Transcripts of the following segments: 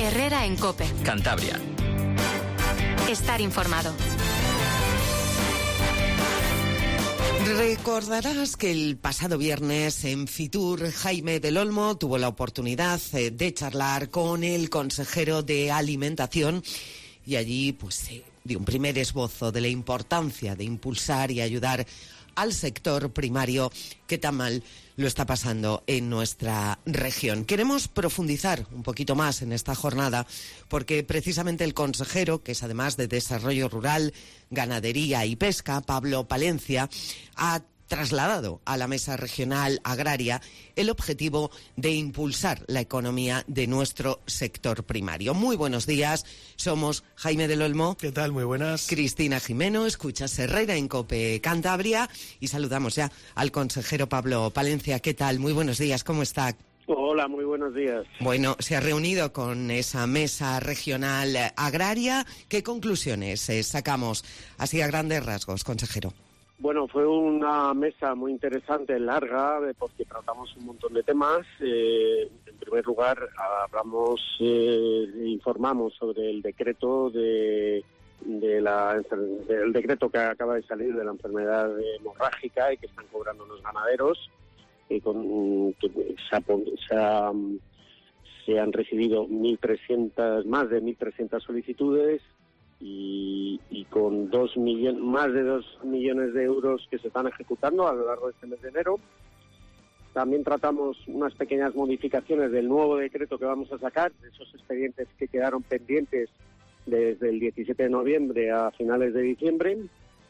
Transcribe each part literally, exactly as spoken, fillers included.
Herrera en COPE. Cantabria. Estar informado. Recordarás que el pasado viernes en Fitur, Jaime del Olmo tuvo la oportunidad de charlar con el consejero de Alimentación y allí pues dio un primer esbozo de la importancia de impulsar y ayudar al sector primario que tan mal lo está pasando en nuestra región. Queremos profundizar un poquito más en esta jornada porque precisamente el consejero, que es además de Desarrollo Rural, Ganadería y Pesca, Pablo Palencia, ha trasladado a la Mesa Regional Agraria el objetivo de impulsar la economía de nuestro sector primario. Muy buenos días, somos Jaime del Olmo. ¿Qué tal? Muy buenas. Cristina Jimeno, escuchas Herrera en COPE Cantabria y saludamos ya al consejero Pablo Palencia. ¿Qué tal? Muy buenos días, ¿cómo está? Hola, muy buenos días. Bueno, se ha reunido con esa Mesa Regional Agraria. ¿Qué conclusiones eh, sacamos así a grandes rasgos, consejero? Bueno, fue una mesa muy interesante, larga, porque tratamos un montón de temas. Eh, en primer lugar, hablamos, eh, informamos sobre el decreto de, de la del decreto que acaba de salir de la enfermedad hemorrágica y que están cobrando los ganaderos. Eh, con, que se, ha, se, ha, se han recibido mil trescientas, más de mil trescientas solicitudes. Y, y con dos millones, más de dos millones de euros que se están ejecutando a lo largo de este mes de enero. También tratamos unas pequeñas modificaciones del nuevo decreto que vamos a sacar, de esos expedientes que quedaron pendientes desde el diecisiete de noviembre a finales de diciembre,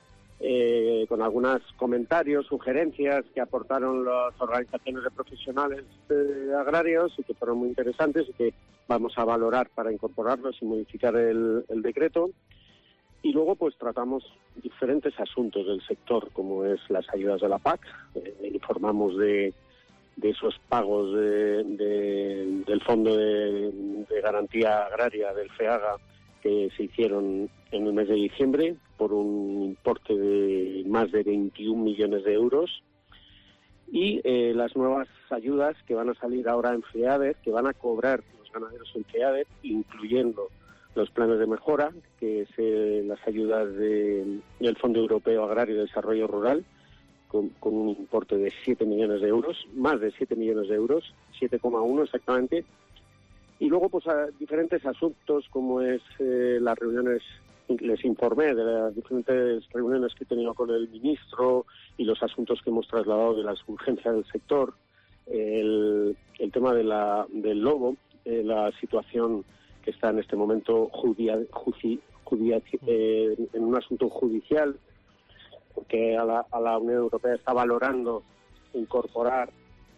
eh, con algunos comentarios, sugerencias que aportaron las organizaciones de profesionales eh, agrarios y que fueron muy interesantes y que vamos a valorar para incorporarlos y modificar el, el decreto. Y luego pues tratamos diferentes asuntos del sector, como es las ayudas de la P A C. Eh, informamos de, de esos pagos de, de, del Fondo de, de Garantía Agraria del FEAGA que se hicieron en el mes de diciembre por un importe de más de veintiún millones de euros. Y eh, las nuevas ayudas que van a salir ahora en FEADER, que van a cobrar los ganaderos en FEADER, incluyendo los planes de mejora, que es eh, las ayudas de, del Fondo Europeo Agrario y Desarrollo Rural, con, con un importe de siete millones de euros, más de siete millones de euros, siete coma uno exactamente. Y luego pues a diferentes asuntos, como es eh, las reuniones, les informé de las diferentes reuniones que he tenido con el ministro y los asuntos que hemos trasladado de las urgencias del sector, el, el tema de la, del lobo, eh, la situación que está en este momento judia, judi, judia, eh, en un asunto judicial, porque a la, a la Unión Europea está valorando incorporar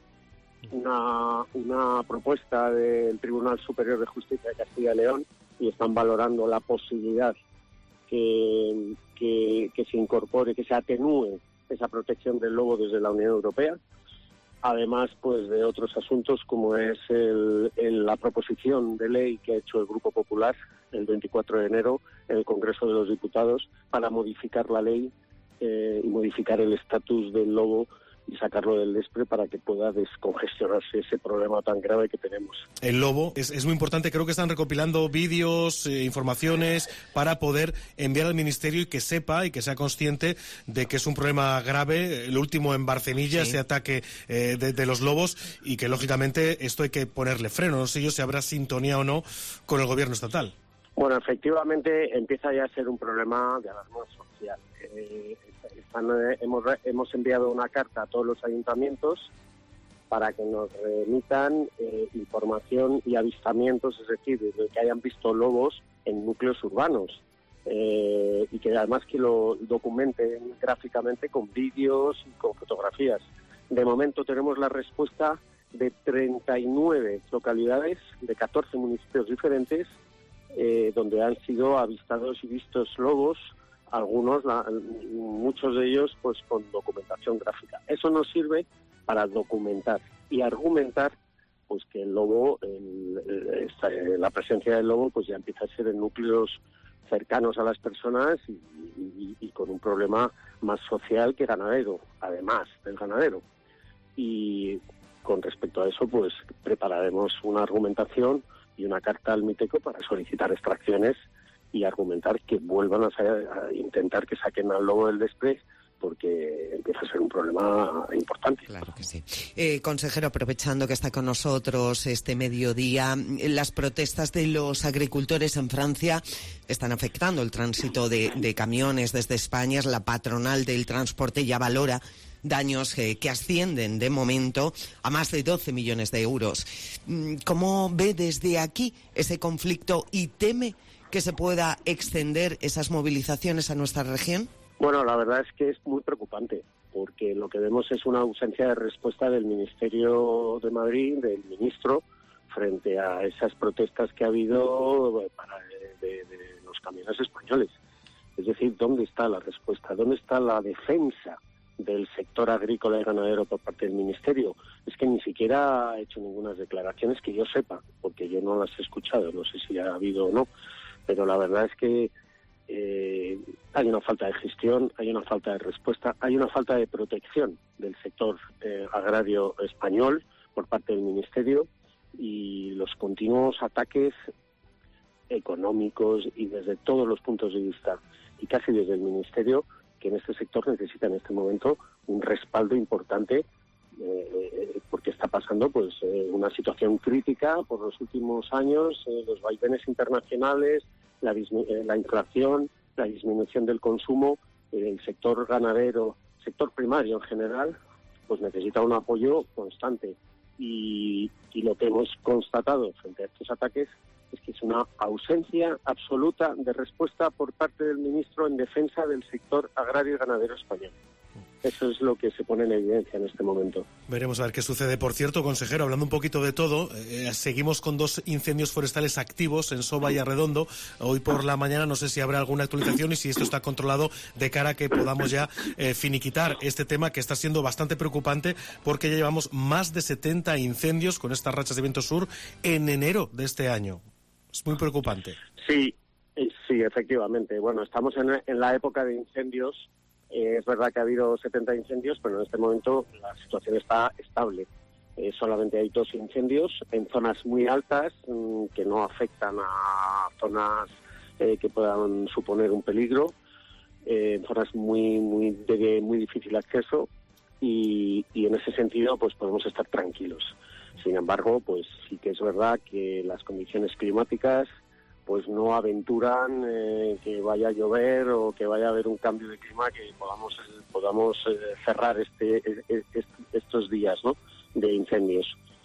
una, una propuesta del Tribunal Superior de Justicia de Castilla y León y están valorando la posibilidad que, que, que se incorpore, que se atenúe esa protección del lobo desde la Unión Europea, además pues de otros asuntos como es el, el, la proposición de ley que ha hecho el Grupo Popular el veinticuatro de enero en el Congreso de los Diputados para modificar la ley eh, y modificar el estatus del lobo y sacarlo del despre para que pueda descongestionarse ese problema tan grave que tenemos. El lobo es, es muy importante, creo que están recopilando vídeos, eh, informaciones para poder enviar al Ministerio y que sepa y que sea consciente de que es un problema grave, el último en Barcenilla, sí. Ese ataque eh, de, de los lobos y que lógicamente esto hay que ponerle freno, no sé yo si habrá sintonía o no con el gobierno estatal. Bueno, efectivamente empieza ya a ser un problema de alarma social. Eh, están, eh, hemos, hemos enviado una carta a todos los ayuntamientos para que nos remitan eh, información y avistamientos, es decir, de que hayan visto lobos en núcleos urbanos eh, y que además que lo documenten gráficamente con vídeos y con fotografías. De momento tenemos la respuesta de treinta y nueve localidades de catorce municipios diferentes eh, donde han sido avistados y vistos lobos, algunos, la, muchos de ellos, pues con documentación gráfica. Eso nos sirve para documentar y argumentar pues que el lobo, el, el, esta, la presencia del lobo, pues ya empieza a ser en núcleos cercanos a las personas y, y, y con un problema más social que ganadero, además del ganadero. Y con respecto a eso, pues prepararemos una argumentación y una carta al MITECO para solicitar extracciones y argumentar que vuelvan a, a intentar que saquen al lobo del Desprez, porque empieza a ser un problema importante. Claro que sí. Eh, consejero, aprovechando que está con nosotros este mediodía, las protestas de los agricultores en Francia están afectando el tránsito de, de camiones desde España. La patronal del transporte ya valora daños eh, que ascienden de momento a más de doce millones de euros. ¿Cómo ve desde aquí ese conflicto y teme que se pueda extender esas movilizaciones a nuestra región? Bueno, la verdad es que es muy preocupante, porque lo que vemos es una ausencia de respuesta del Ministerio de Madrid, del ministro, frente a esas protestas que ha habido para de, de, de los camiones españoles. Es decir, ¿dónde está la respuesta? ¿Dónde está la defensa del sector agrícola y ganadero por parte del Ministerio? Es que ni siquiera ha hecho ninguna declaraciones que yo sepa, porque yo no las he escuchado, no sé si ha habido o no, pero la verdad es que Eh, hay una falta de gestión, hay una falta de respuesta, hay una falta de protección del sector eh, agrario español por parte del Ministerio, y los continuos ataques económicos y desde todos los puntos de vista, y casi desde el Ministerio, que en este sector necesita en este momento un respaldo importante, eh, porque está pasando pues eh, una situación crítica por los últimos años, eh, los vaivenes internacionales, La, la inflación, la disminución del consumo. El sector ganadero, sector primario en general, pues necesita un apoyo constante. Y, y lo que hemos constatado frente a estos ataques es que es una ausencia absoluta de respuesta por parte del ministro en defensa del sector agrario y ganadero español. Eso es lo que se pone en evidencia en este momento. Veremos a ver qué sucede. Por cierto, consejero, hablando un poquito de todo, eh, seguimos con dos incendios forestales activos en Soba y Arredondo. Hoy por la mañana no sé si habrá alguna actualización y si esto está controlado de cara a que podamos ya eh, finiquitar este tema, que está siendo bastante preocupante, porque ya llevamos más de setenta incendios con estas rachas de viento sur en enero de este año. Es muy preocupante. Sí, sí, efectivamente. Bueno, estamos en, en la época de incendios. Eh, es verdad que ha habido setenta incendios, pero en este momento la situación está estable. Eh, solamente hay dos incendios en zonas muy altas mmm, que no afectan a zonas eh, que puedan suponer un peligro, eh, en zonas muy muy de muy difícil acceso, y, y en ese sentido pues podemos estar tranquilos. Sin embargo, pues sí que es verdad que las condiciones climáticas pues no aventuran eh, que vaya a llover o que vaya a haber un cambio de clima que podamos podamos eh, cerrar este, este estos días, ¿no?, de incendios.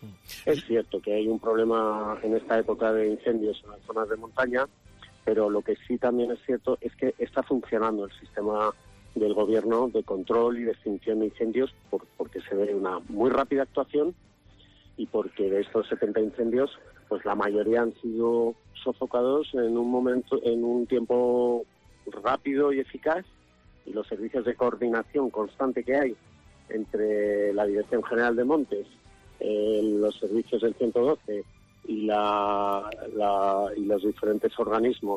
Es cierto que hay un problema en esta época de incendios en las zonas de montaña, pero lo que sí también es cierto es que está funcionando el sistema del gobierno de control y de extinción de incendios, por, porque se ve una muy rápida actuación, y porque de estos setenta incendios pues la mayoría han sido sofocados en un momento, en un tiempo rápido y eficaz, y los servicios de coordinación constante que hay entre la Dirección General de Montes, eh, los servicios del ciento doce y, la, la, y los diferentes organismos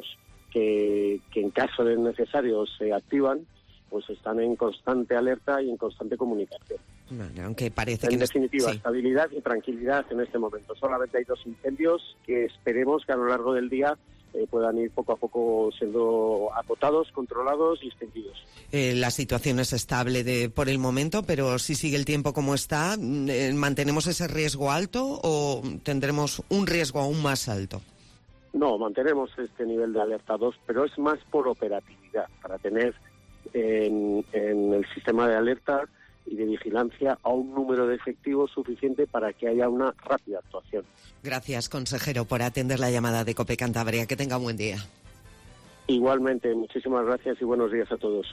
que, que en caso de necesario se activan, pues están en constante alerta y en constante comunicación. Bueno, aunque parece en que en definitiva, sí. Estabilidad y tranquilidad en este momento. Solamente hay dos incendios que esperemos que a lo largo del día eh, puedan ir poco a poco siendo acotados, controlados y extendidos. Eh, la situación es estable de, por el momento, pero si sigue el tiempo como está, eh, ¿mantenemos ese riesgo alto o tendremos un riesgo aún más alto? No, mantenemos este nivel de alerta dos, pero es más por operatividad, para tener en, en el sistema de alerta y de vigilancia a un número de efectivos suficiente para que haya una rápida actuación. Gracias, consejero, por atender la llamada de COPE Cantabria. Que tenga un buen día. Igualmente, muchísimas gracias y buenos días a todos.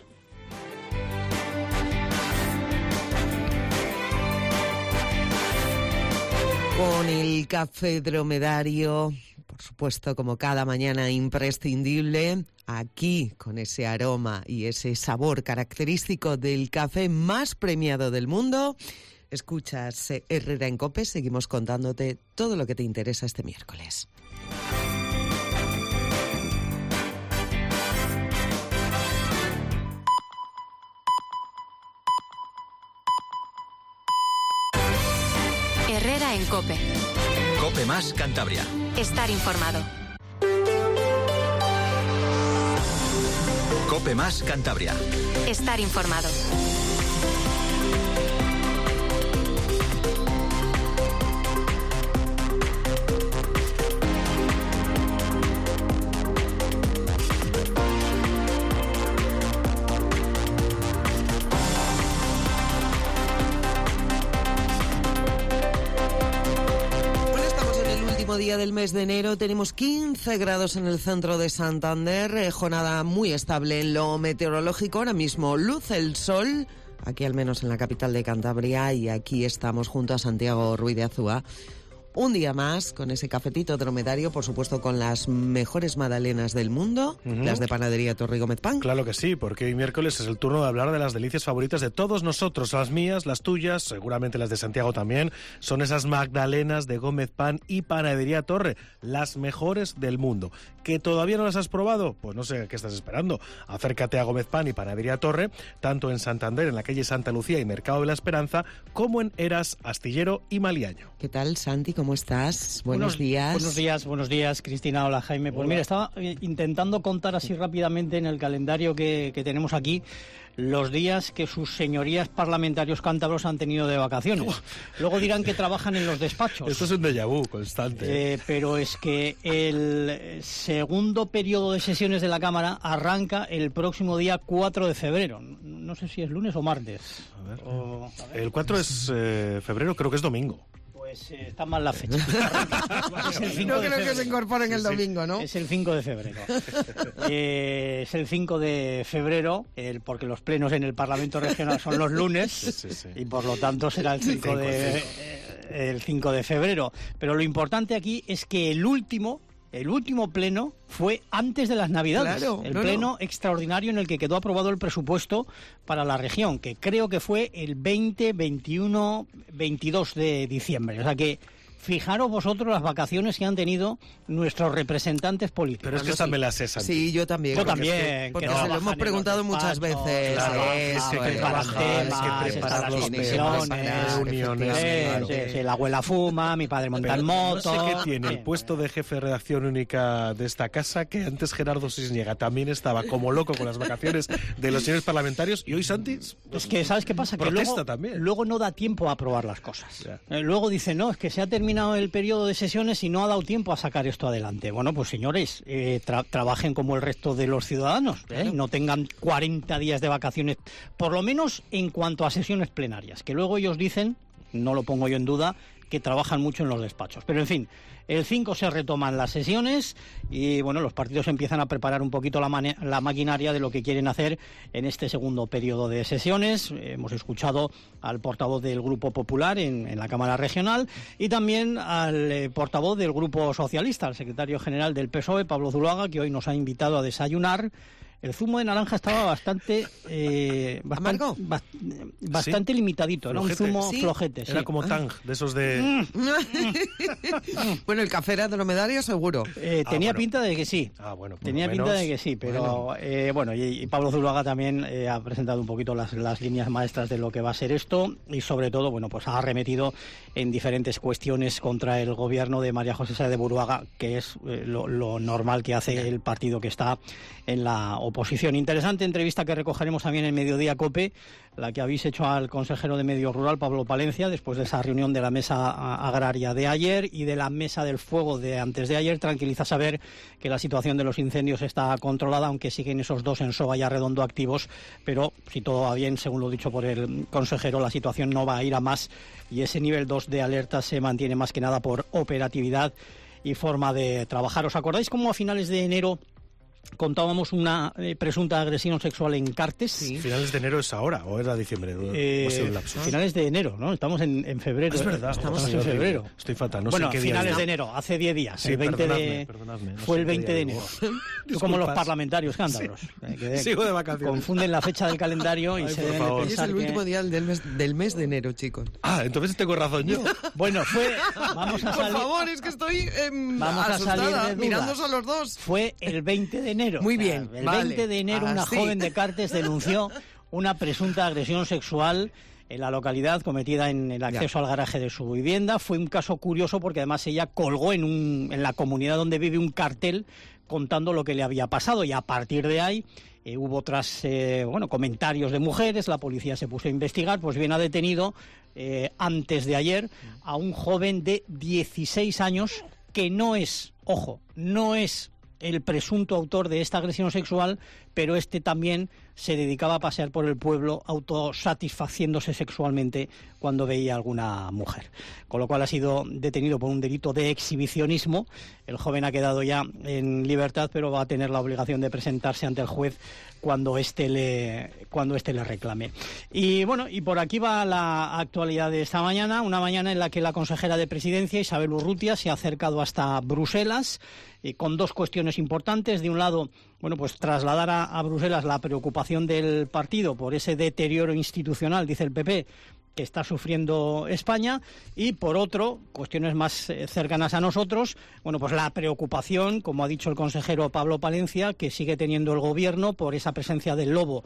Con el café dromedario, por supuesto, como cada mañana, imprescindible, aquí con ese aroma y ese sabor característico del café más premiado del mundo. Escuchas Herrera en COPE, seguimos contándote todo lo que te interesa este miércoles. Herrera en COPE. COPE más Cantabria. Estar informado. COPE más Cantabria. Estar informado. Día del mes de enero, tenemos quince grados en el centro de Santander, eh, jornada muy estable en lo meteorológico, ahora mismo luce el sol, aquí al menos en la capital de Cantabria, y aquí estamos junto a Santiago Ruiz de Azúa. Un día más con ese cafetito dromedario, por supuesto con las mejores magdalenas del mundo, uh-huh. las de Panadería Torre y Gómez Pan. Claro que sí, porque hoy miércoles es el turno de hablar de las delicias favoritas de todos nosotros, las mías, las tuyas, seguramente las de Santiago también. Son esas magdalenas de Gómez Pan y Panadería Torre, las mejores del mundo. ¿Que todavía no las has probado? Pues no sé qué estás esperando. Acércate a Gómez Pan y Panadería Torre, tanto en Santander, en la calle Santa Lucía y Mercado de la Esperanza, como en Eras, Astillero y Maliaño. ¿Qué tal, Santi? ¿Cómo estás? Buenos, buenos días. Buenos días, buenos días, Cristina. Hola, Jaime. Pues hola. Mira, estaba intentando contar así rápidamente en el calendario que, que tenemos aquí los días que sus señorías parlamentarios cántabros han tenido de vacaciones. Luego dirán que trabajan en los despachos. Esto es un déjà vu constante. Eh, pero es que el segundo periodo de sesiones de la Cámara arranca el próximo día cuatro de febrero. No sé si es lunes o martes. A ver. O, a ver. El cuatro es eh, febrero, creo que es domingo. Pues eh, está mal la fecha. Es el cinco no de creo febrero. que se incorporen el domingo, ¿no? Es el cinco de febrero. eh, es el cinco de febrero, el, porque los plenos en el Parlamento Regional son los lunes, sí, sí, sí. y por lo tanto será el cinco de, eh, el cinco de febrero. Pero lo importante aquí es que el último... El último pleno fue antes de las Navidades, claro, el no, pleno no. extraordinario en el que quedó aprobado el presupuesto para la región, que creo que fue el veinte, veintiuno, veintidós de diciembre. O sea que fijaros vosotros las vacaciones que han tenido nuestros representantes políticos. Pero es que esta me la sé, Santi. Sí, yo también. Yo también. Porque que se lo hemos preguntado muchas veces. Claro, es que que preparan temas, que preparar los comisiones, reuniones. Sí, sí, sí, la abuela fuma, mi padre monta en moto. No sé qué tiene sí. el puesto de jefe de redacción única de esta casa, que antes Gerardo Cisniega también estaba como loco con las vacaciones de los señores parlamentarios, y hoy Santi... Es que, ¿sabes qué pasa? Que luego, también. luego no da tiempo a aprobar las cosas. Ya. Eh, luego dice, no, es que se ha terminado el periodo de sesiones y no ha dado tiempo a sacar esto adelante. Bueno, pues señores, eh, tra- trabajen como el resto de los ciudadanos, ¿eh? Claro. No tengan cuarenta días de vacaciones, por lo menos en cuanto a sesiones plenarias, que luego ellos dicen, no lo pongo yo en duda, que trabajan mucho en los despachos. Pero en fin, el cinco se retoman las sesiones y bueno, los partidos empiezan a preparar un poquito la, mane- la maquinaria de lo que quieren hacer en este segundo periodo de sesiones. Hemos escuchado al portavoz del Grupo Popular en, en la Cámara Regional y también al eh, portavoz del Grupo Socialista, al secretario general del P S O E, Pablo Zuloaga, que hoy nos ha invitado a desayunar. El zumo de naranja estaba bastante eh, bastante, ba- bastante ¿Sí? limitadito, era flojete. Un zumo ¿Sí? flojete. Sí. Era como Tang, de esos de... Bueno, el café era dromedario seguro. Eh, tenía ah, bueno. pinta de que sí. Ah, bueno, tenía menos, pinta de que sí, pero bueno, eh, bueno y, y Pablo Zuloaga también eh, ha presentado un poquito las, las líneas maestras de lo que va a ser esto y sobre todo, bueno, pues ha arremetido en diferentes cuestiones contra el gobierno de María José Sáez de Buruaga, que es eh, lo, lo normal que hace el partido que está en la oposición. Interesante entrevista que recogeremos también en Mediodía COPE, la que habéis hecho al consejero de Medio Rural, Pablo Palencia, después de esa reunión de la mesa agraria de ayer y de la mesa del fuego de antes de ayer. Tranquiliza saber que la situación de los incendios está controlada, aunque siguen esos dos en Soga y Arredondo activos, pero si todo va bien, según lo dicho por el consejero, la situación no va a ir a más y ese nivel dos de alerta se mantiene más que nada por operatividad y forma de trabajar. ¿Os acordáis cómo a finales de enero contábamos una eh, presunta agresión sexual en Cartes? Sí. ¿Finales de enero es ahora o era diciembre? Eh, ¿O ha sido un lapsus? Finales de enero, ¿no? Estamos en, en febrero. Es verdad. Estamos no, en febrero. Estoy fatal, no bueno, sé qué finales día de enero, hace diez días. Sí, el veinte perdonadme, de... perdonadme, no Fue sé el veinte de enero. Tú como los parlamentarios cántabros. Eh, Sigo de vacaciones. Confunden la fecha del calendario y Ay, se deben de Hoy es pensar el último que... día del mes, del mes de enero, chicos. Ah, entonces tengo razón yo. Bueno, fue... Vamos a salir... Por favor, es que estoy eh, Vamos a salir de dudas. Mirándonos a los dos. Fue el veinte de enero. Muy bien, El vale. veinte de enero Ah, una sí. joven de Cartes denunció una presunta agresión sexual en la localidad, cometida en el acceso ya. al garaje de su vivienda. Fue un caso curioso porque además ella colgó en, un, en la comunidad donde vive un cartel contando lo que le había pasado, y a partir de ahí eh, hubo otros eh, bueno, comentarios de mujeres. La policía se puso a investigar, pues bien ha detenido eh, antes de ayer a un joven de dieciséis años que no es, ojo, no es el presunto autor de esta agresión sexual, pero este también se dedicaba a pasear por el pueblo autosatisfaciéndose sexualmente cuando veía a alguna mujer. Con lo cual ha sido detenido por un delito de exhibicionismo. El joven ha quedado ya en libertad, pero va a tener la obligación de presentarse ante el juez cuando éste le, cuando éste le reclame. Y bueno, y por aquí va la actualidad de esta mañana, una mañana en la que la consejera de Presidencia, Isabel Urrutia, se ha acercado hasta Bruselas eh, con dos cuestiones importantes. De un lado, bueno, pues trasladar a, a Bruselas la preocupación del partido por ese deterioro institucional, dice el P P, que está sufriendo España, y por otro, cuestiones más eh, cercanas a nosotros, bueno, pues la preocupación, como ha dicho el consejero Pablo Palencia, que sigue teniendo el gobierno por esa presencia del lobo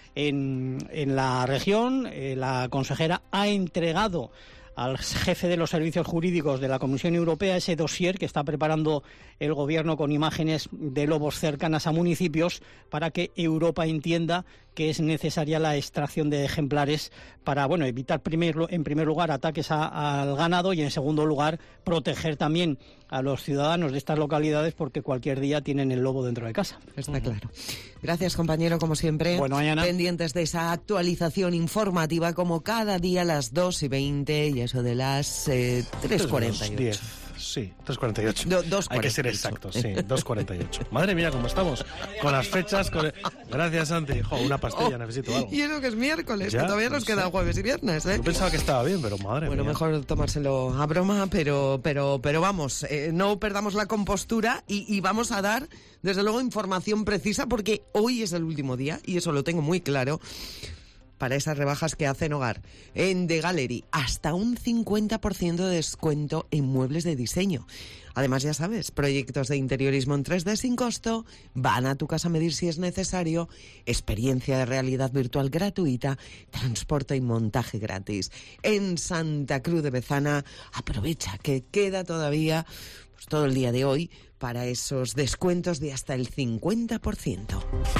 en, en la región. Eh, la consejera ha entregado al jefe de los servicios jurídicos de la Comisión Europea ese dossier que está preparando el gobierno con imágenes de lobos cercanas a municipios para que Europa entienda que es necesaria la extracción de ejemplares para, bueno, evitar primero, en primer lugar ataques a, al ganado, y en segundo lugar proteger también a los ciudadanos de estas localidades, porque cualquier día tienen el lobo dentro de casa. Está claro. Gracias, compañero, como siempre. Bueno, mañana. Pendientes de esa actualización informativa como cada día a las dos y veinte y eso de las eh, tres cuarenta y ocho. Sí, tres cuarenta y ocho. Do, dos Hay que ser exactos, sí, dos cuarenta y ocho. Madre mía, cómo estamos con las fechas. Con... Gracias, Santi. Jo, una pastilla, oh, necesito algo. Y eso que es miércoles, ya, que todavía nos no queda sé. jueves y viernes, ¿eh? Yo pensaba que estaba bien, pero madre bueno, mía. Bueno, mejor tomárselo a broma, pero pero pero vamos, eh, no perdamos la compostura y, y vamos a dar, desde luego, información precisa, porque hoy es el último día, y eso lo tengo muy claro, para esas rebajas que hacen Hogar en The Gallery. Hasta un cincuenta por ciento de descuento en muebles de diseño. Además, ya sabes, proyectos de interiorismo en tres D sin costo, van a tu casa a medir si es necesario, experiencia de realidad virtual gratuita, transporte y montaje gratis. En Santa Cruz de Bezana, aprovecha que queda todavía pues, todo el día de hoy para esos descuentos de hasta el cincuenta por ciento.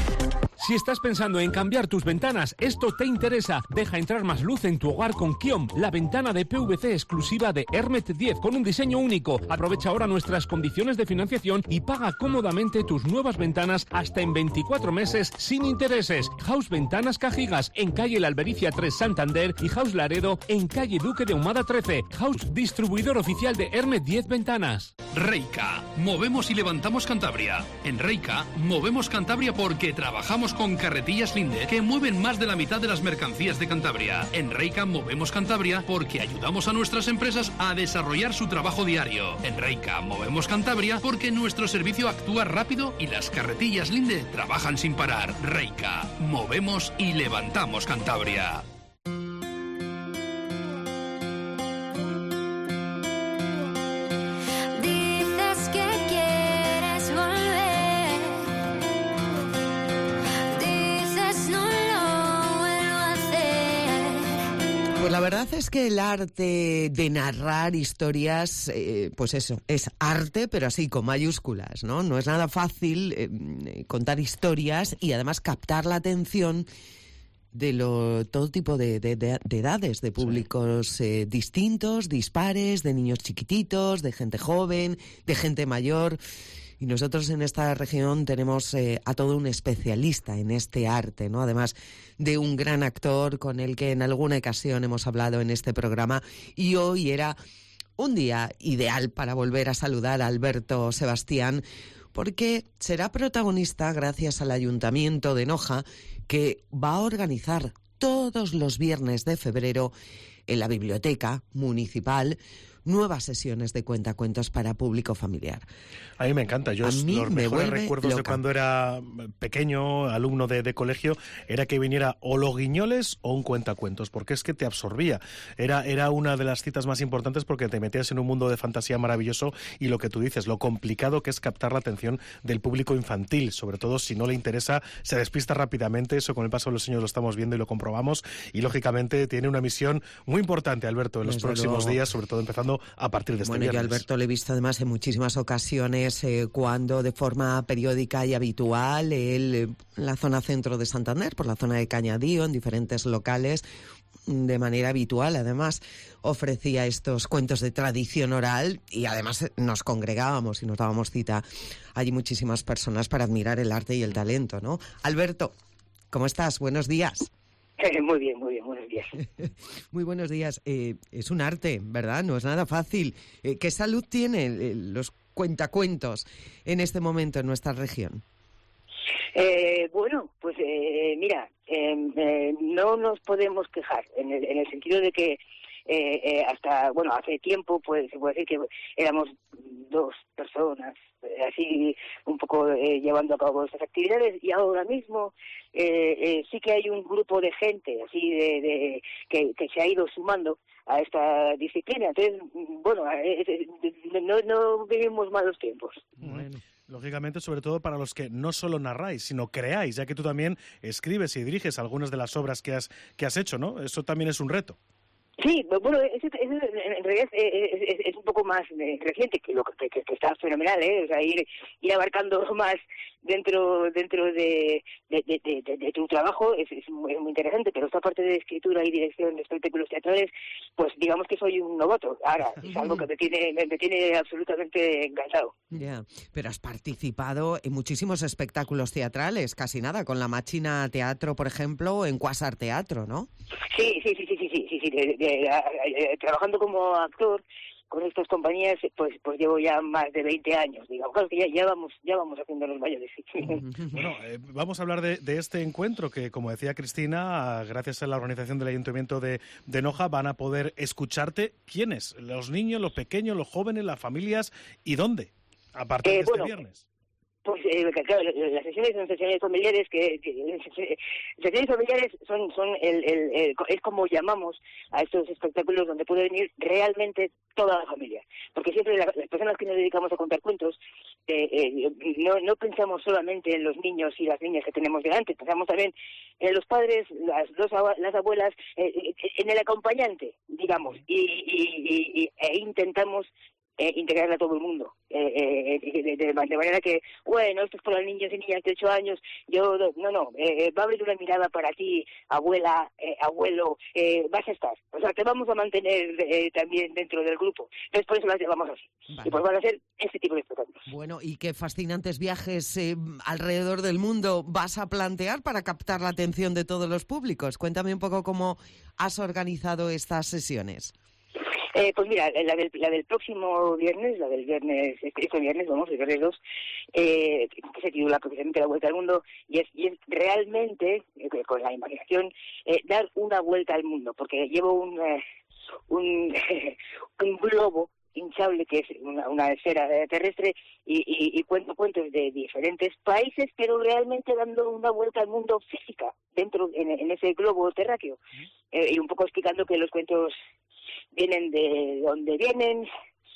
Si estás pensando en cambiar tus ventanas, esto te interesa. Deja entrar más luz en tu hogar con Kiom, la ventana de P V C exclusiva de Hermet diez con un diseño único. Aprovecha ahora nuestras condiciones de financiación y paga cómodamente tus nuevas ventanas hasta en veinticuatro meses sin intereses. House Ventanas Cajigas en calle La Albericia tres Santander y House Laredo en calle Duque de Ahumada trece. House distribuidor oficial de Hermet diez Ventanas. Reika, movemos y levantamos Cantabria. En Reika, movemos Cantabria porque trabajamos con carretillas Linde, que mueven más de la mitad de las mercancías de Cantabria. En Reika movemos Cantabria porque ayudamos a nuestras empresas a desarrollar su trabajo diario. En Reika movemos Cantabria porque nuestro servicio actúa rápido y las carretillas Linde trabajan sin parar. Reika, movemos y levantamos Cantabria. Pues la verdad es que el arte de narrar historias, eh, pues eso, es arte, pero así con mayúsculas, ¿no? No es nada fácil eh, contar historias y además captar la atención de lo, todo tipo de, de, de, de edades, de públicos sí. eh, distintos, dispares, de niños chiquititos, de gente joven, de gente mayor. Y nosotros en esta región tenemos eh, a todo un especialista en este arte, ¿no? Además de un gran actor con el que en alguna ocasión hemos hablado en este programa. Y hoy era un día ideal para volver a saludar a Alberto Sebastián, porque será protagonista gracias al Ayuntamiento de Noja, que va a organizar todos los viernes de febrero en la Biblioteca Municipal nuevas sesiones de cuentacuentos para público familiar. A mí me encanta. Yo a mí los me mejores vuelve recuerdos loca. de cuando era pequeño, alumno de, de colegio, era que viniera o Los Guiñoles o un cuentacuentos, porque es que te absorbía. Era, era una de las citas más importantes porque te metías en un mundo de fantasía maravilloso y lo que tú dices, lo complicado que es captar la atención del público infantil, sobre todo si no le interesa, se despista rápidamente. Eso con el paso de los años lo estamos viendo y lo comprobamos, y lógicamente tiene una misión muy importante, Alberto, en los Desde próximos luego. días, sobre todo empezando a partir de este Bueno, yo a viernes. Alberto le he visto además en muchísimas ocasiones eh, cuando de forma periódica y habitual él eh, en la zona centro de Santander, por la zona de Cañadío, en diferentes locales, de manera habitual además ofrecía estos cuentos de tradición oral, y además nos congregábamos y nos dábamos cita allí muchísimas personas para admirar el arte y el talento, ¿no? Alberto, ¿cómo estás? Buenos días. Eh, muy bien, muy bien, buenos días. Muy buenos días. Eh, es un arte, ¿verdad? No es nada fácil. Eh, ¿Qué salud tienen eh, los cuentacuentos en este momento en nuestra región? Eh, bueno, pues eh, mira, eh, eh, no nos podemos quejar en el, en el sentido de que eh, eh, hasta, bueno, hace tiempo pues se puede decir que éramos dos personas eh, así un poco eh, llevando a cabo estas actividades, y ahora mismo eh, eh, sí que hay un grupo de gente así de, de que, que se ha ido sumando a esta disciplina. Entonces, bueno, eh, eh, no, no vivimos malos tiempos. Bueno. Lógicamente, sobre todo para los que no solo narráis, sino creáis, ya que tú también escribes y diriges algunas de las obras que has, que has hecho, ¿no? Eso también es un reto. Sí, bueno, eso, eso en realidad es, es, es un poco más eh, reciente, que lo que, que, que está fenomenal, ¿eh? O sea, ir, ir abarcando más dentro dentro de, de, de, de, de tu trabajo es, es, muy, es muy interesante, pero esta parte de escritura y dirección de espectáculos teatrales, pues digamos que soy un novato. Ahora, es algo que me tiene, me, me tiene absolutamente encantado. Ya, yeah. Pero has participado en muchísimos espectáculos teatrales, casi nada, con la Machina Teatro, por ejemplo, o en Cuásar Teatro, ¿no? Sí, sí, sí, sí, sí, sí, sí, sí. De, de, de, de, trabajando como actor con estas compañías, pues pues llevo ya más de veinte años, digamos. Claro que ya, ya vamos ya vamos haciendo los mayores. Sí. Bueno, eh, vamos a hablar de, de este encuentro que, como decía Cristina, gracias a la organización del Ayuntamiento de, de Noja, van a poder escucharte. ¿Quiénes? ¿Los niños, los pequeños, los jóvenes, las familias? ¿Y dónde? A partir eh, de este bueno, viernes. Pues eh, claro, las sesiones son sesiones familiares que, que sesiones familiares son son el, el, el es como llamamos a estos espectáculos donde puede venir realmente toda la familia, porque siempre la, las personas que nos dedicamos a contar cuentos eh, eh, no no pensamos solamente en los niños y las niñas que tenemos delante, pensamos también en los padres, las dos las abuelas, eh, en el acompañante, digamos, y, y, y e intentamos Eh, integrarla a todo el mundo, eh, eh, de, de, de manera que, bueno, esto es para los niños y niñas de ocho años, yo, no, no, eh, va a abrir una mirada para ti, abuela, eh, abuelo, eh, vas a estar, o sea, te vamos a mantener eh, también dentro del grupo, entonces por eso las llevamos así, vale. Y pues van a ser este tipo de espectáculos. Bueno, ¿y qué fascinantes viajes eh, alrededor del mundo vas a plantear para captar la atención de todos los públicos? Cuéntame un poco cómo has organizado estas sesiones. Eh, pues mira, la del, la del próximo viernes, la del viernes, este viernes, vamos, el viernes dos, eh, que se titula precisamente La Vuelta al Mundo, y es, y es realmente, eh, con la imaginación, eh, dar una vuelta al mundo, porque llevo un, eh, un, un globo hinchable que es una, una esfera terrestre y, y, y cuento cuentos de diferentes países, pero realmente dando una vuelta al mundo física dentro en, en ese globo terráqueo, eh, y un poco explicando que los cuentos vienen de donde vienen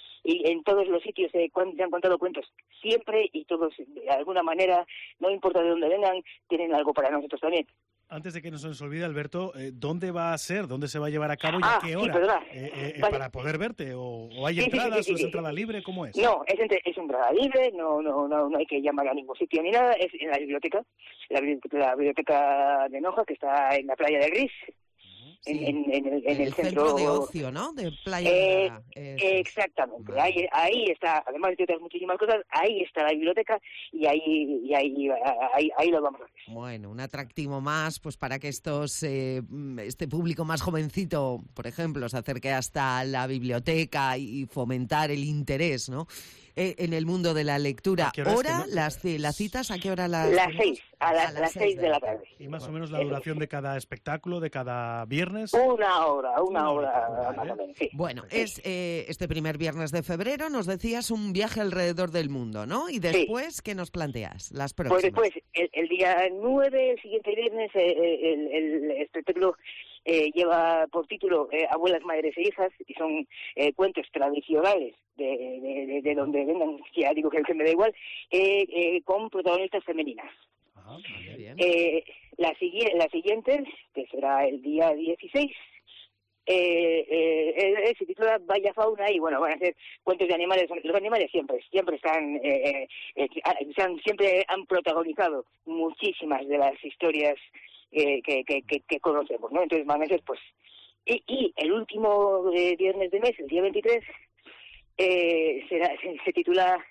y en todos los sitios se, se han contado cuentos siempre, y todos de alguna manera, no importa de dónde vengan, tienen algo para nosotros también. Antes de que nos nos olvide, Alberto, eh, ¿dónde va a ser? ¿Dónde se va a llevar a cabo y ah, a qué hora? Sí, perdón. Eh, eh, vale. ¿Para poder verte? ¿O, o hay sí, entradas sí, sí, sí, o es sí. entrada libre? ¿Cómo es? No, es, entre, es entrada libre, no, no, no, no hay que llamar a ningún sitio ni nada, es en la biblioteca, la, la biblioteca de Noja, que está en la playa de Gris. Sí, en, en, en, el, en el, el centro, centro de ocio, ¿no? De Playa eh, de eh, Exactamente. Vale. Ahí, ahí está, además de otras muchísimas cosas, ahí está la biblioteca y ahí y ahí, ahí, ahí lo vamos a ver. Bueno, un atractivo más, pues para que estos eh, este público más jovencito, por ejemplo, se acerque hasta la biblioteca y fomentar el interés, ¿no? eh, en el mundo de la lectura. hora ¿Hora? es que no? Las, las citas, ¿a qué hora las Las tenemos? seis, a las, A las las seis seis de de la la tarde. Y más o menos la duración de cada espectáculo, de cada viernes. Una hora, una Una hora hora, más o menos, sí. Bueno, Sí. es eh, este primer viernes de febrero, nos decías un viaje alrededor del mundo, ¿no? Y después, ¿qué nos planteas? Las próximas. Pues después, el, el día nueve, el siguiente viernes, eh, el, el espectáculo eh, lleva por título eh, Abuelas, Madres e Hijas, y son eh, cuentos tradicionales de, de, de, de donde vengan, ya digo que, que me da igual, eh, eh, con protagonistas femeninas. Ajá, muy bien. Eh, la, sigui- la siguiente, que será el día dieciséis, eh, eh, eh, se titula Vaya Fauna, y bueno, van a ser cuentos de animales. Los animales siempre, siempre están, eh, eh, se han, siempre han protagonizado muchísimas de las historias eh, que, que, que, que conocemos, ¿no? Entonces van a ser, pues, y, y el último eh, viernes de mes, el día veintitrés, eh, será, se, se titula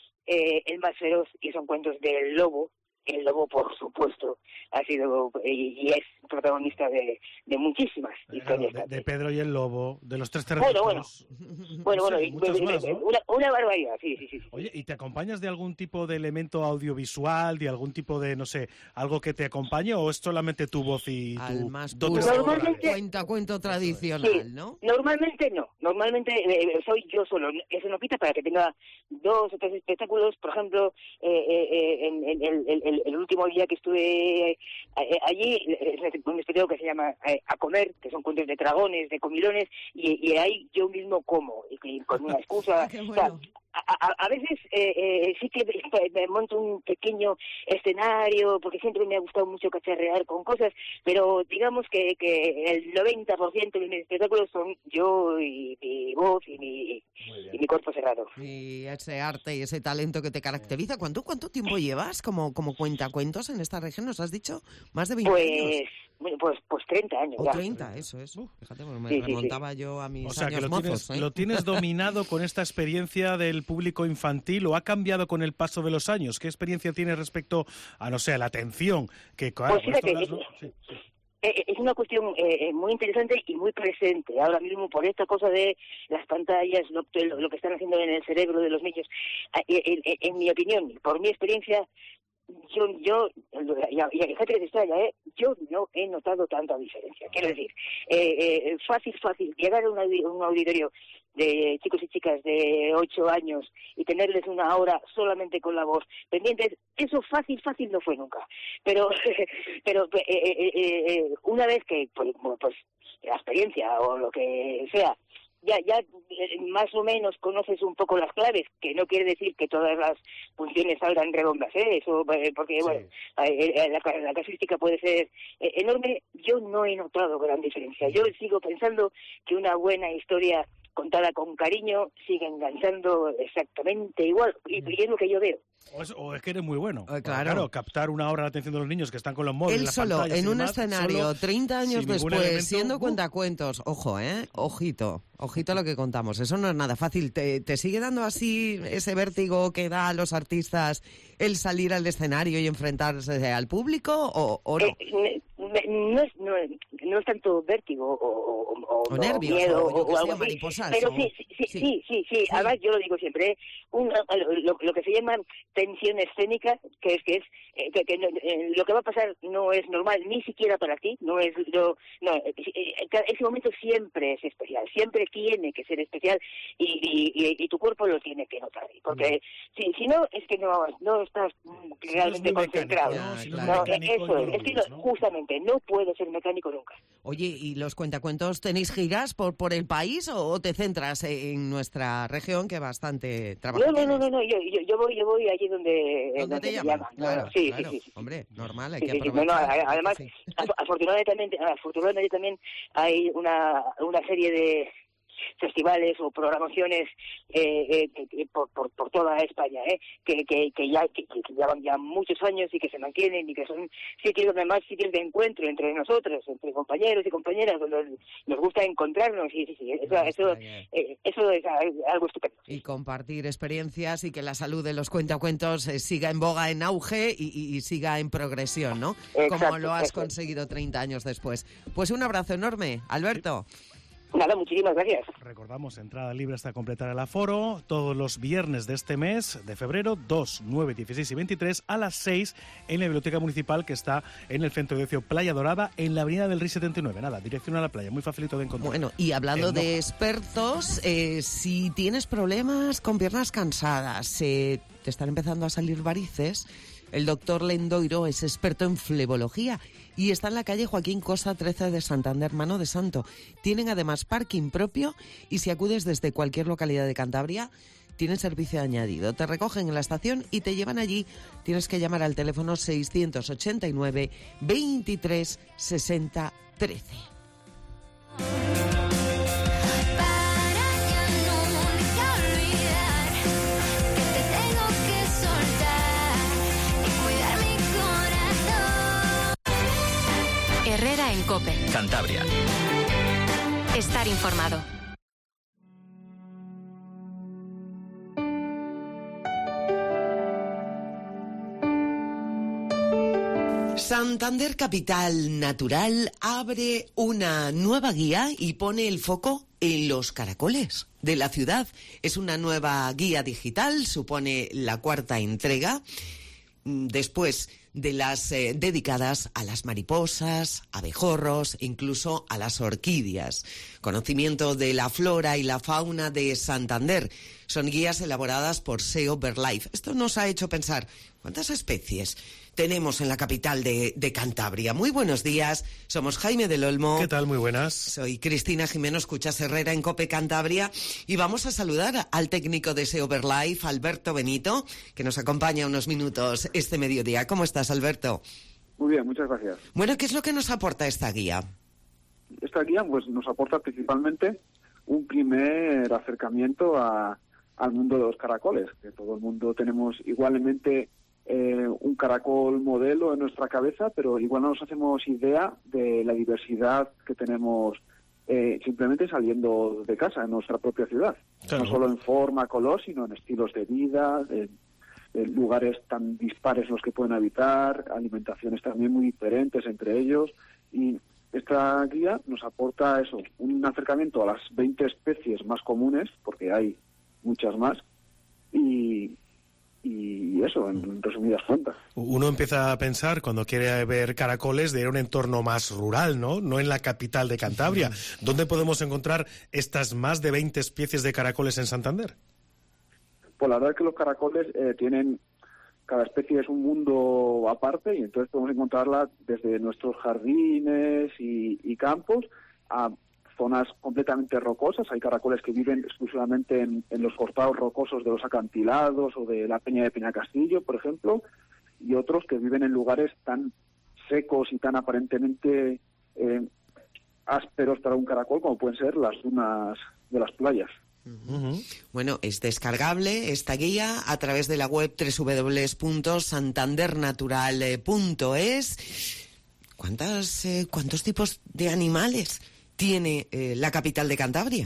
eh, El más feroz, y son cuentos del lobo. El lobo, por supuesto, ha sido y, y es protagonista de, de muchísimas Claro, historias. de, de Pedro y el Lobo, de los tres Bueno, terrenos. bueno. Bueno, No bueno, sé, y- muchas y- más, ¿no? una, una barbaridad, sí, sí, sí. sí. Oye, ¿y te acompañas de algún tipo de elemento audiovisual, de algún tipo de, no sé, algo que te acompañe, o es solamente tu voz y tu Al más dotes puro Normalmente- cuenta cuento tradicional, Sí, ¿no? normalmente no, normalmente eh, soy yo solo. Eso no quita para que tenga dos o tres espectáculos. Por ejemplo, eh, eh, eh, en, en- en- el, el- el último día que estuve eh, eh, allí, eh, es un espectáculo que se llama eh, A Comer, que son cuentos de dragones, de comilones, y, y ahí yo mismo como, y, y con una excusa. Qué O sea, bueno. a, a- a veces eh, eh, sí que me- me monto un pequeño escenario, porque siempre me ha gustado mucho cacharrear con cosas, pero digamos que, que el noventa por ciento de mis espectáculos son yo y mi voz y mi, y mi cuerpo cerrado. Y ese arte y ese talento que te caracteriza. ¿Cuánto, cuánto tiempo llevas como, como cuentacuentos en esta región? ¿Nos has dicho? ¿Más de veinte años? Pues, bueno, pues, pues treinta años O ya. treinta, eso es. Fíjate, pues me Sí, sí, sí. remontaba yo a mis O sea, que años lo mozos. tienes, ¿eh? lo tienes dominado con esta experiencia del público infantil, o ha cambiado con el paso de los años. ¿Qué experiencia tienes respecto a, no sé, a la atención? Que, claro, Pues fíjate, con esto hablas, ¿no? Sí, sí. Eh, Es una cuestión eh, eh, muy interesante y muy presente ahora mismo por esta cosa de las pantallas, lo, lo- lo que están haciendo en el cerebro de los niños. Eh, eh, eh, En mi opinión, por mi experiencia, yo, yo y a y a gente que se extraña, ¿eh? Yo no he notado tanta diferencia. Quiero decir, eh, eh, fácil, fácil, llegar a un, audi- un auditorio de chicos y chicas de ocho años y tenerles una hora solamente con la voz pendientes, eso fácil, fácil no fue nunca. Pero, pero eh, eh, eh, eh, una vez que, pues, pues, la experiencia o lo que sea, ya ya eh, más o menos conoces un poco las claves, que no quiere decir que todas las funciones salgan redondas, ¿eh? Eso, eh, porque, Sí. bueno, eh, eh, la, ca- la casuística puede ser eh, enorme. Yo no he notado gran diferencia. Yo sigo pensando que una buena historia contada con cariño sigue enganchando exactamente igual, y, y es lo que yo veo. O es, o es que eres muy bueno. Eh, Porque, claro. captar una hora la atención de los niños que están con los móviles, Él las solo, pantallas en y un demás, escenario, solo, treinta años sin ningún después, elemento, siendo ¡uh! cuentacuentos, ojo, ¿eh? Ojito, ojito lo que contamos. Eso no es nada fácil. ¿Te, te sigue dando así ese vértigo que da a los artistas el salir al escenario y enfrentarse al público o, o no? Eh, me- me- no, es, no, es- no es tanto vértigo o, o, o- O o nervios, miedo o yo qué o sé, algo así, mariposas, pero o- sí sí sí, sí. sí, sí, sí. Además yo lo digo siempre, ¿eh? Una, lo, lo que se llama tensión escénica, que es que es eh, que, que no- eh, lo que va a pasar no es normal ni siquiera para ti, no es lo, no eh, eh, ese momento siempre es especial, siempre tiene que ser especial y, y, y, y tu cuerpo lo tiene que notar, porque si si no es que no no estás mm, Si no es realmente muy mecánico, concentrado. ¿no? Si no es No, mecánico, eso es, no es que olvides, no- ¿no? justamente no puede ser mecánico nunca. Oye, ¿y los cuentacuentos tenéis giras por, por el país o, o te centras en nuestra región, que bastante trabajo No, no, no, tienes? no, no, yo, yo, yo voy yo voy allí donde, ¿Dónde te me llaman? llaman. Claro, sí, claro. sí, sí, sí. Hombre, normal, hay Sí, que sí, sí. No, no, aprovechar. a- además, Sí. af- afortunadamente, afortunadamente también hay una, una serie de festivales o programaciones eh, eh, que- que por, por, por toda España, eh, que, que, que ya que, que llevan ya muchos años y que se mantienen y que son sitios, además, sitios de encuentro entre nosotros, entre compañeros y compañeras, donde nos gusta encontrarnos y sí, sí, eso, eso, eh, eso es algo estupendo. Y compartir experiencias y que la salud de los cuentacuentos eh, siga en boga, en auge y, y- y siga en progresión, ¿no? Como Exacto, lo has exacto. conseguido treinta años después. Pues un abrazo enorme, Alberto. Nada, muchísimas gracias. Recordamos, entrada libre hasta completar el aforo, todos los viernes de este mes de febrero, dos, nueve, dieciséis y veintitrés, a las seis, en la Biblioteca Municipal, que está en el Centro de Ocio Playa Dorada, en la Avenida del Ri setenta y nueve. Nada, dirección a la playa, muy facilito de encontrar. Bueno, y hablando El de Moja. expertos, eh, si tienes problemas con piernas cansadas, eh, te están empezando a salir varices, el doctor Lendoiro es experto en flebología y está en la calle Joaquín Costa trece de Santander, Mano de Santo. Tienen además parking propio y si acudes desde cualquier localidad de Cantabria, tienen servicio añadido. Te recogen en la estación y te llevan allí. Tienes que llamar al teléfono seiscientos ochenta y nueve, veintitrés, sesenta, trece. Herrera en COPE. Cantabria. Estar informado. Santander Capital Natural abre una nueva guía y pone el foco en los caracoles de la ciudad. Es una nueva guía digital, supone la cuarta entrega, después de las eh, dedicadas a las mariposas, abejorros, incluso a las orquídeas. Conocimiento de la flora y la fauna de Santander. Son guías elaboradas por S E O BirdLife. Esto nos ha hecho pensar, ¿cuántas especies tenemos en la capital de, de Cantabria? Muy buenos días, somos Jaime del Olmo. ¿Qué tal? Muy buenas. Soy Cristina Jimeno, escuchas Herrera en COPE Cantabria y vamos a saludar al técnico de S E O BirdLife, Alberto Benito, que nos acompaña unos minutos este mediodía. ¿Cómo estás, Alberto? Muy bien, muchas gracias. Bueno, ¿qué es lo que nos aporta esta guía? Esta guía pues nos aporta principalmente un primer acercamiento a, al mundo de los caracoles, que todo el mundo tenemos igualmente eh, un caracol modelo en nuestra cabeza, pero igual no nos hacemos idea de la diversidad que tenemos eh, simplemente saliendo de casa, en nuestra propia ciudad. Claro. No solo en forma, color, sino en estilos de vida, de, de lugares tan dispares los que pueden habitar, alimentaciones también muy diferentes entre ellos, y esta guía nos aporta eso, un acercamiento a las veinte especies más comunes, porque hay muchas más, y, y eso, en resumidas cuentas. Uno empieza a pensar, cuando quiere ver caracoles, de un entorno más rural, ¿no? No en la capital de Cantabria. ¿Dónde podemos encontrar estas más de veinte especies de caracoles en Santander? Pues la verdad es que los caracoles eh, tienen... Cada especie es un mundo aparte y entonces podemos encontrarla desde nuestros jardines y, y campos a zonas completamente rocosas. Hay caracoles que viven exclusivamente en, en los cortados rocosos de los acantilados o de la Peña de Peñacastillo, por ejemplo, y otros que viven en lugares tan secos y tan aparentemente eh, ásperos para un caracol como pueden ser las dunas de las playas. Uh-huh. Bueno, es descargable esta guía a través de la web doble u doble u doble u punto santander natural punto es. ¿Cuántas, eh, ¿Cuántos tipos de animales tiene eh, la capital de Cantabria?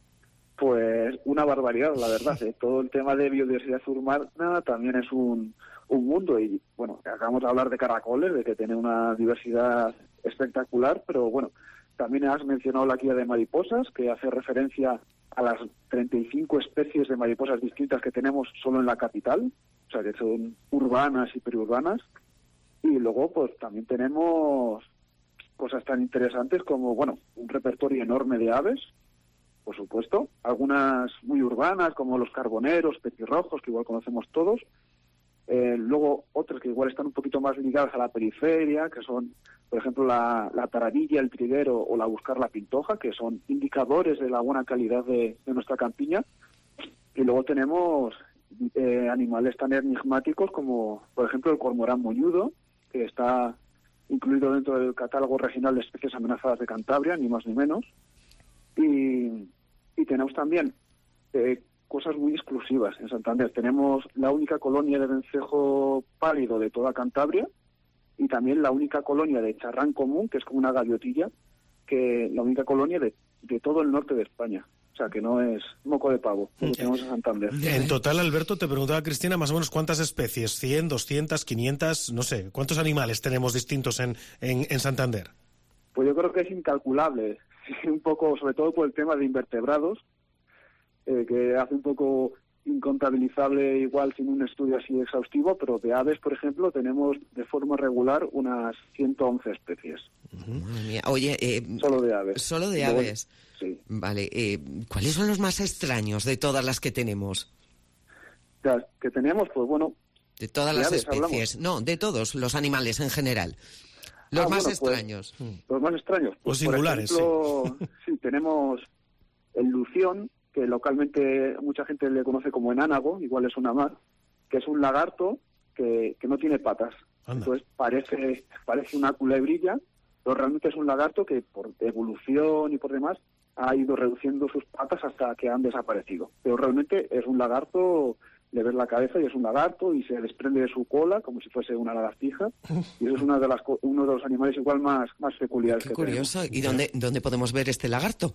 Pues una barbaridad, la verdad. ¿eh? Todo el tema de biodiversidad urbana también es un, un mundo. Y bueno, acabamos de hablar de caracoles, de que tiene una diversidad espectacular, pero bueno, también has mencionado la guía de mariposas, que hace referencia a las treinta y cinco especies de mariposas distintas que tenemos solo en la capital, o sea que son urbanas y periurbanas, y luego pues también tenemos cosas tan interesantes como, bueno, un repertorio enorme de aves, por supuesto, algunas muy urbanas como los carboneros, petirrojos, que igual conocemos todos, eh, luego otras que igual están un poquito más ligadas a la periferia, que son, por ejemplo, la, la taradilla, el triguero o la buscar la pintoja, que son indicadores de la buena calidad de, de nuestra campiña. Y luego tenemos eh, animales tan enigmáticos como, por ejemplo, el cormorán moñudo, que está incluido dentro del catálogo regional de especies amenazadas de Cantabria, ni más ni menos. Y, y tenemos también eh, cosas muy exclusivas en Santander. Tenemos la única colonia de vencejo pálido de toda Cantabria, y también la única colonia de charrán común, que es como una gaviotilla, que la única colonia de, de todo el norte de España. O sea, que no es moco de pavo, lo que tenemos en Santander. En total, Alberto, te preguntaba Cristina, más o menos cuántas especies, cien, doscientas, quinientas, no sé, ¿cuántos animales tenemos distintos en, en, en Santander? Pues yo creo que es incalculable. un poco, sobre todo por el tema de invertebrados, eh, que hace un poco incontabilizable igual sin un estudio así exhaustivo, pero de aves, por ejemplo, tenemos de forma regular unas ciento once especies. Madre mía. Oye, eh, solo de aves. Solo de Luego, aves. sí. Vale. Eh, ¿Cuáles son los más extraños de todas las que tenemos? Las que tenemos, pues bueno. De todas de las aves, especies. hablamos. No, de todos los animales en general. Los Ah, más bueno, pues, extraños. Los más extraños. Los Pues, singulares, por ejemplo, sí. sí, tenemos el lución, que localmente mucha gente le conoce como enánago, igual es una más, que es un lagarto que, que no tiene patas. Anda. Entonces parece parece una culebrilla, pero realmente es un lagarto que por evolución y por demás ha ido reduciendo sus patas hasta que han desaparecido. Pero realmente es un lagarto, le ves la cabeza y es un lagarto y se desprende de su cola como si fuese una lagartija, y eso es una de las, uno de los animales igual más, más peculiares. Qué que curioso. tenemos. ¿Y dónde, dónde podemos ver este lagarto?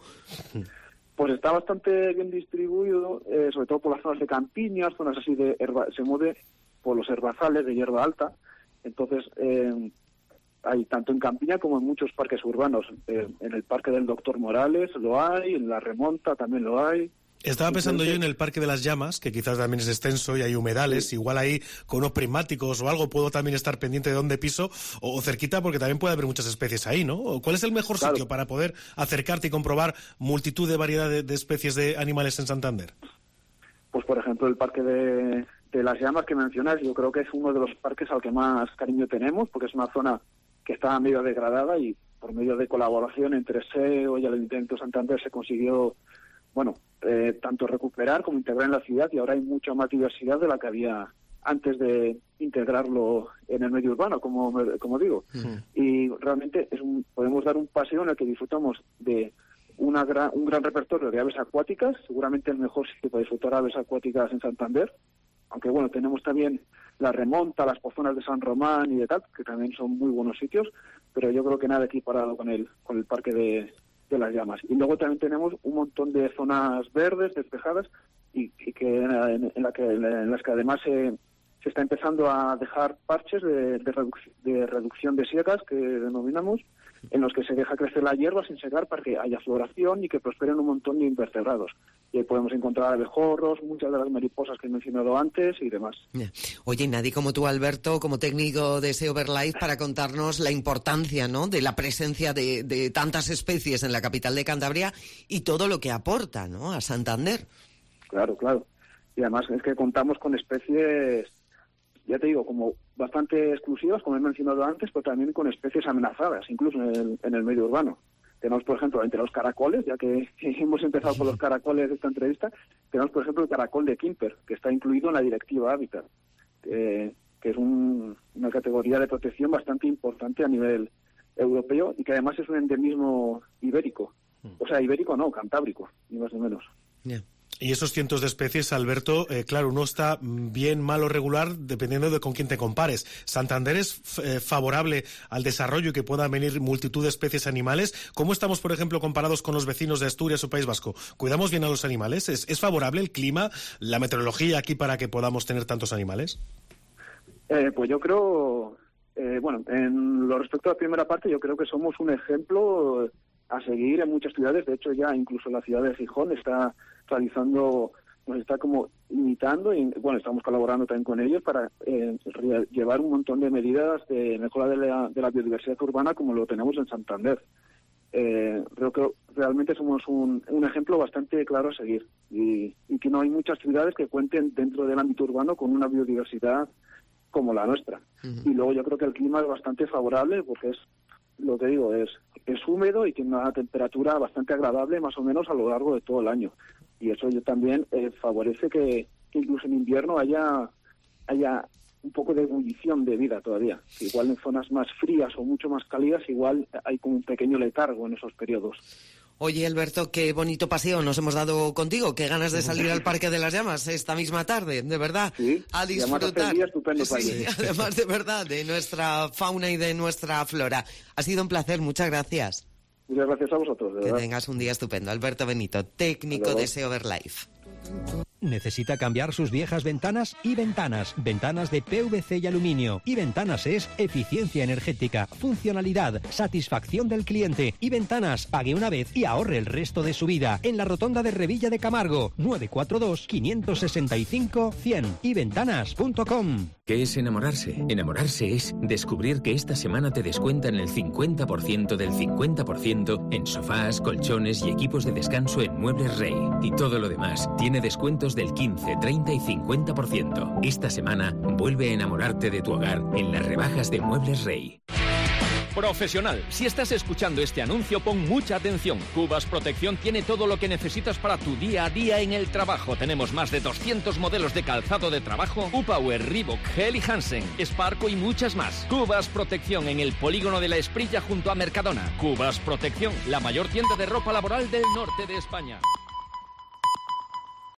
Pues está bastante bien distribuido, eh, sobre todo por las zonas de campiñas, zonas así de herba, se mueve por los herbazales de hierba alta. Entonces, eh, hay tanto en campiña como en muchos parques urbanos. Eh, en el Parque del Doctor Morales lo hay, en la Remonta también lo hay. Estaba pensando Entonces, yo en el Parque de las Llamas, que quizás también es extenso y hay humedales, sí. igual ahí con unos prismáticos o algo puedo también estar pendiente de dónde piso o, o cerquita, porque también puede haber muchas especies ahí, ¿no? ¿Cuál es el mejor Claro. sitio para poder acercarte y comprobar multitud de variedad de, de especies de animales en Santander? Pues por ejemplo el Parque de, de las Llamas que mencionas, yo creo que es uno de los parques al que más cariño tenemos, porque es una zona que está medio degradada y por medio de colaboración entre S E O y el Ayuntamiento de Santander se consiguió, bueno, eh, tanto recuperar como integrar en la ciudad, y ahora hay mucha más diversidad de la que había antes de integrarlo en el medio urbano, como, como digo. Uh-huh. Y realmente es un, podemos dar un paseo en el que disfrutamos de una gran, un gran repertorio de aves acuáticas, seguramente el mejor sitio para disfrutar aves acuáticas en Santander, aunque bueno, tenemos también la Remonta, las Pozonas de San Román y de tal, que también son muy buenos sitios, pero yo creo que nada equiparado con el, con el Parque de, de las Llamas. Y luego también tenemos un montón de zonas verdes, despejadas, y, y que en, en, la que, en las que además se, se está empezando a dejar parches de, de, reduc- de reducción de siegas, que denominamos, en los que se deja crecer la hierba sin secar para que haya floración y que prosperen un montón de invertebrados. Y ahí podemos encontrar abejorros, muchas de las mariposas que he mencionado antes y demás. Oye, nadie como tú, Alberto, como técnico de S E O Verlife, para contarnos la importancia, ¿no?, de la presencia de, de tantas especies en la capital de Cantabria y todo lo que aporta, ¿no?, a Santander. Claro, claro. Y además es que contamos con especies, ya te digo, como bastante exclusivas, como he mencionado antes, pero también con especies amenazadas, incluso en el, en el medio urbano. Tenemos, por ejemplo, entre los caracoles, ya que hemos empezado con los caracoles de esta entrevista, tenemos, por ejemplo, el caracol de Quimper, que está incluido en la Directiva Hábitat, eh, que es un, una categoría de protección bastante importante a nivel europeo y que además es un endemismo ibérico. O sea, ibérico no, cantábrico, ni más ni menos. Yeah. Y esos cientos de especies, Alberto, eh, claro, uno está bien, mal o regular dependiendo de con quién te compares. ¿Santander es eh, favorable al desarrollo y que puedan venir multitud de especies animales? ¿Cómo estamos, por ejemplo, comparados con los vecinos de Asturias o País Vasco? ¿Cuidamos bien a los animales? ¿Es, es favorable el clima, la meteorología aquí para que podamos tener tantos animales? Eh, pues yo creo, eh, bueno, en lo respecto a la primera parte, yo creo que somos un ejemplo a seguir en muchas ciudades. De hecho, ya incluso la ciudad de Gijón está realizando, nos está como imitando y, bueno, estamos colaborando también con ellos para eh, re- llevar un montón de medidas de mejora de la, de la biodiversidad urbana como lo tenemos en Santander. Eh, creo que realmente somos un, un ejemplo bastante claro a seguir y, y que no hay muchas ciudades que cuenten dentro del ámbito urbano con una biodiversidad como la nuestra. Uh-huh. Y luego yo creo que el clima es bastante favorable porque es, lo que digo, es, es húmedo y tiene una temperatura bastante agradable más o menos a lo largo de todo el año. Y eso yo también eh, favorece que, que incluso en invierno haya haya un poco de ebullición de vida todavía. Igual en zonas más frías o mucho más cálidas, igual hay como un pequeño letargo en esos periodos. Oye, Alberto, qué bonito paseo nos hemos dado contigo. Qué ganas de salir al Parque de las Llamas esta misma tarde, de verdad. Sí, a disfrutar. Día estupendo para sí, además, de verdad, de nuestra fauna y de nuestra flora. Ha sido un placer, muchas gracias. Muchas gracias a vosotros, de verdad. Que tengas un día estupendo. Alberto Benito, técnico de S E O Verlife. ¿Necesita cambiar sus viejas ventanas? Y Ventanas, ventanas de P V C y aluminio. Y Ventanas es eficiencia energética, funcionalidad, satisfacción del cliente. Y Ventanas, pague una vez y ahorre el resto de su vida. En la rotonda de Revilla de Camargo, nueve cuatro dos, cinco seis cinco, cien y ventanas punto com. ¿Qué es enamorarse? Enamorarse es descubrir que esta semana te descuentan el cincuenta por ciento del cincuenta por ciento en sofás, colchones y equipos de descanso en Muebles Rey. Y todo lo demás tiene descuentos del quince, treinta y cincuenta por ciento. Esta semana vuelve a enamorarte de tu hogar en las rebajas de Muebles Rey. Profesional, si estás escuchando este anuncio, pon mucha atención. Cubas Protección tiene todo lo que necesitas para tu día a día en el trabajo. Tenemos más de doscientos modelos de calzado de trabajo, U-Power, Reebok, Hell y Hansen, Sparco y muchas más. Cubas Protección en el polígono de La Esprilla junto a Mercadona. Cubas Protección, la mayor tienda de ropa laboral del norte de España.